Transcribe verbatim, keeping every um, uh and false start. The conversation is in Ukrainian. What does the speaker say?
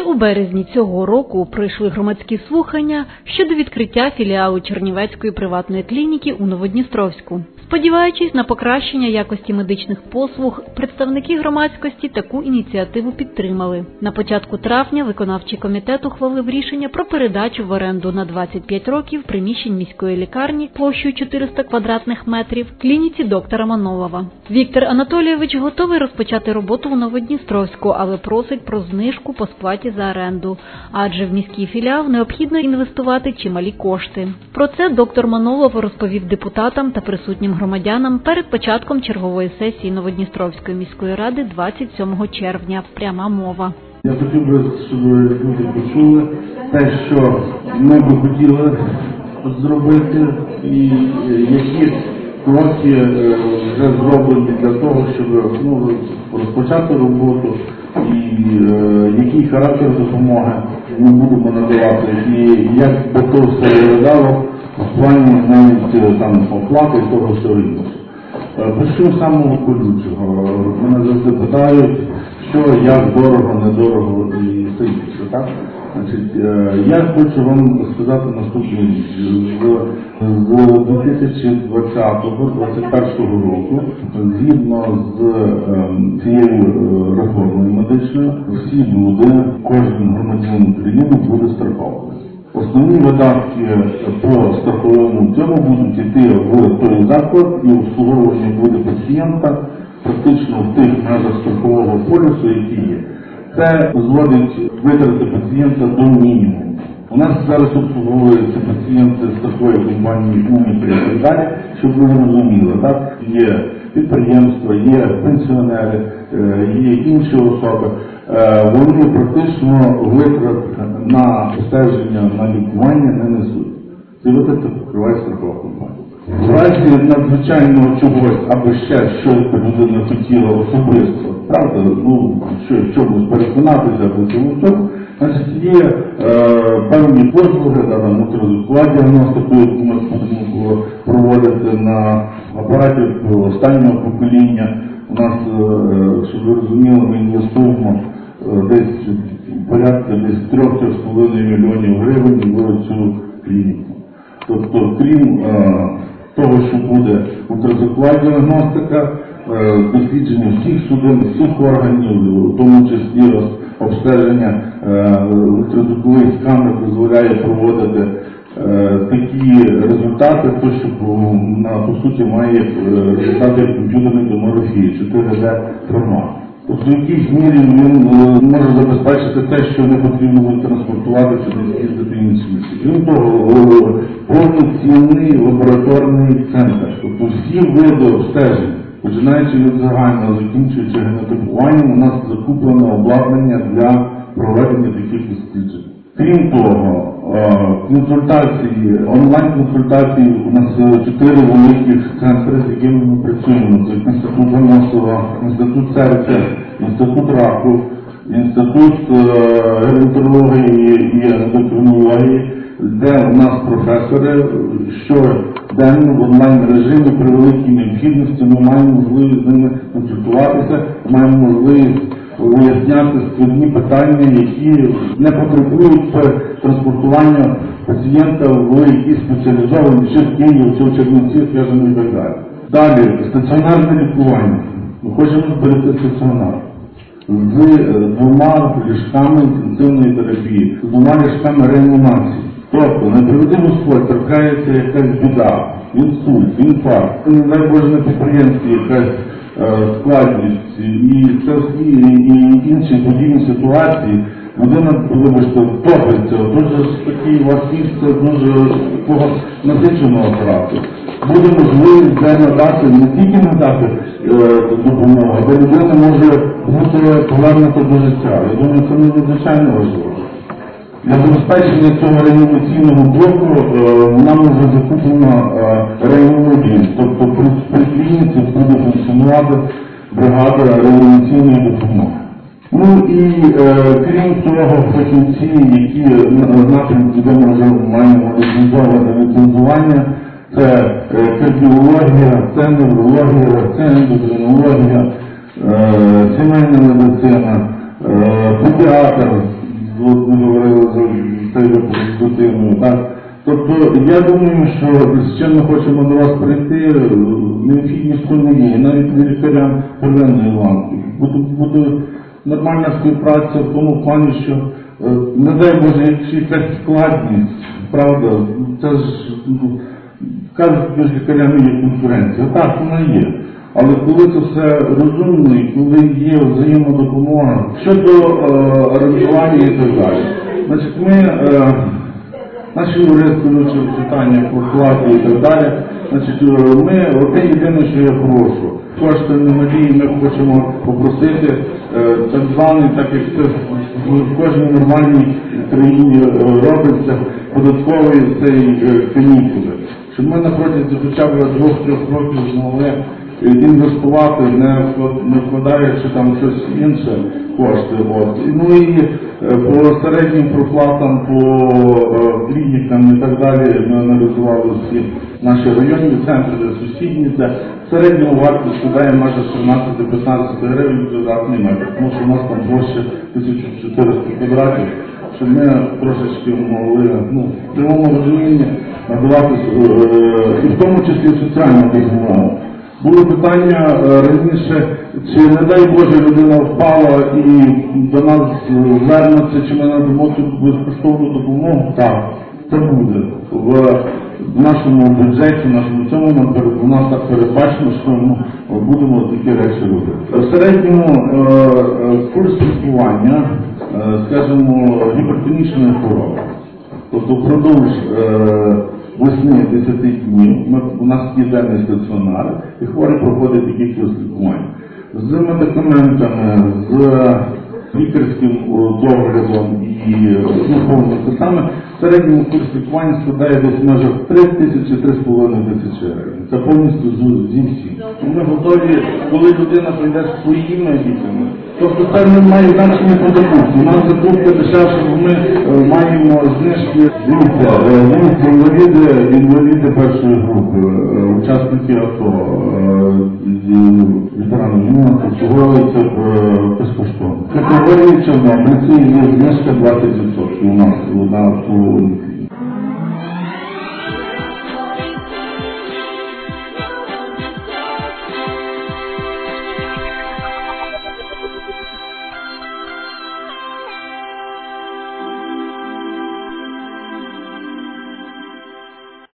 у березні цього року пройшли громадські слухання щодо відкриття філіалу Чернівецької приватної клініки у Новодністровську. Сподіваючись на покращення якості медичних послуг, представники громадськості таку ініціативу підтримали. На початку травня виконавчий комітет ухвалив рішення про передачу в оренду на двадцять п'ять років приміщень міської лікарні площею чотириста квадратних метрів клініці доктора Манолова. Віктор Анатолійович готовий розпочати роботу у Новодністровську, але просить про знижку по сплаті за оренду, адже в міський філіал необхідно інвестувати чималі кошти. Про це доктор Манолов розповів депутатам та присутнім громадянам перед початком чергової сесії Новодністровської міської ради двадцять сьомого червня. Пряма мова. Я хотів би, щоб люди почули те, що ми би хотіли зробити і які кроки вже зроблені для того, щоб ну, розпочати роботу і е, який характер допомоги ми будемо надавати і як би то все виглядало в плані навіть там оплати і того всього іншого. Почну з самого колючого. Мене завжди питають, що, як дорого, недорого і все інше, так? Значить, я хочу вам сказати наступну річ. З дві тисячі двадцятого - двадцять першого року, згідно з цією реформою медичною, всі люди, кожен громадянин України буде страхований. Основні видатки по страховому цьому будуть йти в той заклад і обслуговування буде пацієнта практично в тих межах страхового полісу, які є. Це зводить витрати пацієнта до мінімуму. У нас зараз обслуговуються пацієнти з такої компанії «Уміпрі» і так далі, щоб ви розуміли, так? Є підприємства, є пенсіонери, є інші особи. Вони практично витрат на обстеження, на лікування не несуть. Ці витрати покриває страхова компанія. В разі надзвичайного чогось або ще щось людина хотіла особисто, правда, ну, що, чомусь переконатися або цьому, значить є е, певні послуги, там, ультразвукова діагностику, яку ми будемо проводити на апараті останнього покоління. У нас, е, щоб ви розуміли, ми інвестуємо е, десь порядка десь три-три з половиною мільйонів гривень в цю клініку. Тобто, крім е, того, що буде ультразвукова діагностика, е, дослідження всіх судин, всіх органів, в тому числі обстеження е, ультразвуковий сканер дозволяє проводити е, такі результати, то, що на, по суті має е, результати комп'ютерної томографії, чотири де формат. Тобто в якійсь мірі він е, може забезпечити те, що не потрібно буде транспортуватися, десь їздити в інші місця. Крім того, е, повноцінний лабораторний центр, тобто всі види обстежень, починаючи від загального, закінчуючи генотипуванням, у нас закуплено обладнання для проведення таких досліджень. Крім того, консультації, онлайн-консультації, у нас чотири великих центри, з якими ми працюємо. Це Інститут Гоносова, Інститут серця, Інститут раку, Інститут геронтології і ендокринології, де у нас професори щоденно в онлайн-режимі при великій необхідності ми маємо можливість з ними консультуватися, маємо можливість виясняти складні питання, які не потребують транспортування пацієнта в якісь спеціалізовані чи в Києві, чи в Чернівці, скажімо, і так далі. Далі, стаціонарне лікування. Ми хочемо зберегти стаціонар з двома ліжками інтенсивної терапії, з двома ліжками реанімації. Тобто, не приведи Господь, трапляється якась біда, інсульт, інфаркт, не дай Боже на підприємстві якась е, складність і, це, і, і інші подібні ситуації, людина, вибачте, топиться, дуже такий у вас місце, дуже такого насиченого апарату. Буде можливість де надати, не тільки надати е, допомогу, але людина може бути повернута до життя. Я думаю, це надзвичайно важливо. Для забезпечення цього реанімаційного блоку е, нам вже закуплено е, реанімобіль, тобто при, при клініці буде функціонувати бригада реанімаційної допомоги. Ну і е, крім того, фахівці, які напрямки, де ми вже маємо ліцензоване ліцензування, це е, кардіологія, це неврологія, це ендокринологія, е, сімейна медицина, е, педіатр, от ми говорили за той випуск з дитиною, так? Тобто, я думаю, що з чим ми хочемо до вас прийти, необхідність не є, навіть не лікарям первинної ланки. Буде, буде нормальна співпраця в тому плані, що, не дай Боже, якщо якась складність, правда, це ж, ну, кажуть, між лікарями є конкуренція. Так, вона є. Але коли це все розумно і коли є взаємодопомога щодо е, аранжування і так далі. Значить, ми, е, наші юристи вивчили питання про платі і так далі. Значить, ми, одне єдине, що я прошу, кошти немалі, ми хочемо попросити е, так званий, так як це в кожній нормальній країні е, робиться, податковий цей е, канікули. Щоб ми на протязі хоча б двох-трьох років змогли інвестувати, не, не вкладаючи там щось інше кошти. От. Ну і по середнім проплатам, по клінікам і так далі ми аналізували всі наші районні центри, де сусідні, де в середньому вартість складає майже сімнадцять-п'ятнадцять гривень квадратний метр, тому що у нас там площа тисяча чотириста квадратів, щоб ми трошечки могли, ну, в прямому розумінні надавати, і в тому числі соціальну допомогу. Було питання раніше, чи, не дай Боже, людина впала і до нас звернеться, чи ми надамо тут безкоштовну допомогу? Так, це буде. В нашому бюджеті, в нашому цьому, у нас так передбачено, що ми будемо такі речі робити. В середньому курс лікування, скажімо, гіпертонічної хвороби. Тобто впродовж восьми-десяти днів ми, у нас є денний стаціонар, і хворий проходить такий курс лікування. З медикаментами, з лікарським доглядом і духовними курсами в середньому курс лікування складає десь в межах три тисячі - три з половиною тисячі гривень. Це повністю зі всім. Ми готові, коли людина прийде з своїми ліками, тобто це не має значення по закупці. У нас закупка дешевша, бо ми е, маємо знижки. Дивіться, дивіться, інваліди, інваліди першої групи, е, учасники АТО, е, ветерани війни, обслуговуються е, безкоштовно. Категорії чорнобильці є знижка двадцять відсотків у нас на обслуговування.